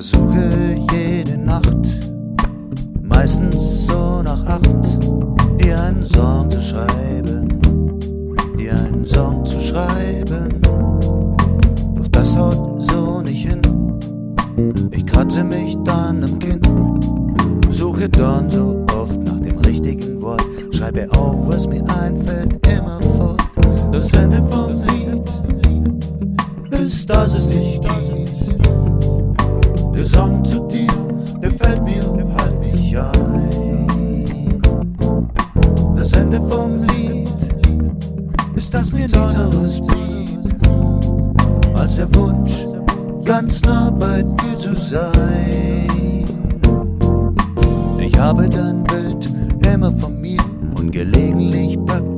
versuche jede Nacht, meistens so nach 8, dir einen Song zu schreiben, dir einen Song zu schreiben. Doch das haut so nicht hin. Ich kratze mich dann am Kinn, suche dann so oft nach dem richtigen Wort, schreibe auf, was mir einfällt, immerfort. Das Ende vom Lied ist, dass es dich gibt. Der Song zu dir, der fällt mir halbig ein. Das Ende vom Lied ist, dass mir nichts anderes blieb, als der Wunsch, ganz nah bei dir zu sein. Ich habe dein Bild immer von mir und gelegentlich packt